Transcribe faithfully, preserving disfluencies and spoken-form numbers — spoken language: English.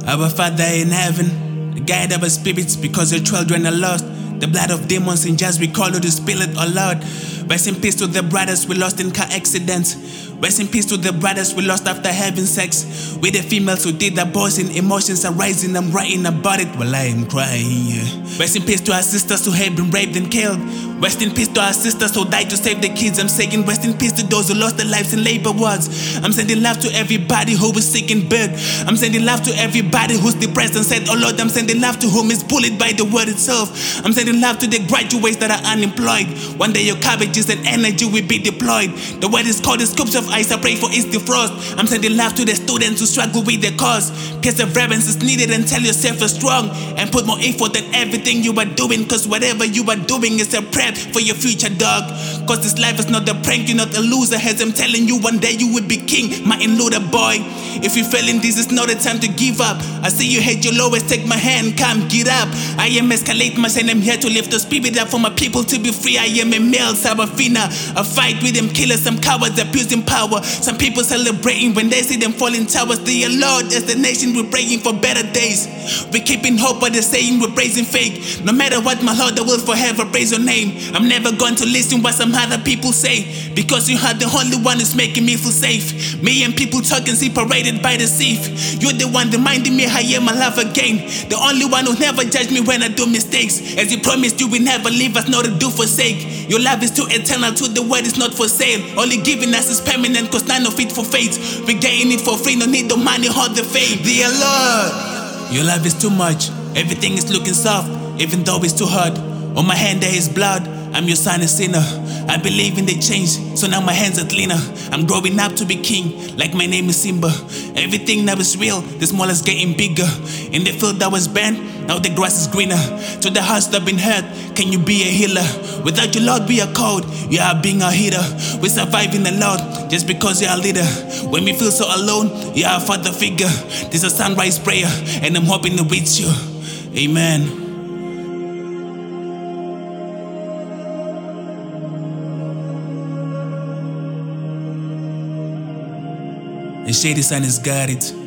Our Father in heaven, guide our spirits because your children are lost. The blood of demons in jars we call to the spirit, oh Lord. Rest in peace to the brothers we lost in car accidents. Rest in peace to the brothers we lost after having sex with the females who did the boys in emotions are rising. I'm writing about it while I am crying, yeah. Rest in peace to our sisters who have been raped and killed. Rest in peace to our sisters who died to save the kids. I'm saying rest in peace to those who lost their lives in labor wards. I'm sending love to everybody who was sick and bed. I'm sending love to everybody who's depressed and said, oh Lord. I'm sending love to whom is bullied by the word itself. I'm sending love to the graduates that are unemployed. One day your cabbages and energy will be deployed. The word is called the scoops of ice. I pray for is defrost. I'm sending love to the students who struggle with the cause. Perseverance is needed and tell yourself you're strong. And put more effort than everything you are doing. Cause whatever you are doing is a prep for your future, dog. Cause this life is not a prank, you're not a loser. As I'm telling you, one day you will be king, Martin Luther, boy. If you fail in this, it's not a time to give up. I see you hate your lowest, take my hand, come get up. I am Escalate Mash and I'm here to lift the spirit up for my people to be free. I am a male Sabafina. I fight with them killers, some cowards abusing power. Some people celebrating when they see them falling towers. Dear Lord, as the nation we're praying for better days. We're keeping hope, but they're saying we're praising fake. No matter what, my Lord, I will forever praise your name. I'm never going to listen what some other people say, because you are the only one who's making me feel safe. Me and people talking separated by the sieve. You're the one reminding me I am alive again. The only one who never judge me when I do mistakes. As you promised you will never leave us, nor to do forsake. Your love is too eternal, to the word is not for sale. Only giving us is permanent, cause none of it for fate. We getting it for free, no need the money or the fame. Dear Lord, your love is too much. Everything is looking soft, even though it's too hard. On my hand there is blood, I'm your son and sinner. I believe in the change, so now my hands are cleaner. I'm growing up to be king, like my name is Simba. Everything now is real, the smallest getting bigger. In the field that was burned, now the grass is greener. To the hearts that been hurt, can you be a healer? Without your Lord we are cold, you are being a healer. We survive in the Lord, just because you are a leader. When we feel so alone, you are a father figure. This is a sunrise prayer, and I'm hoping to reach you. Amen. And Shady Sun has got it.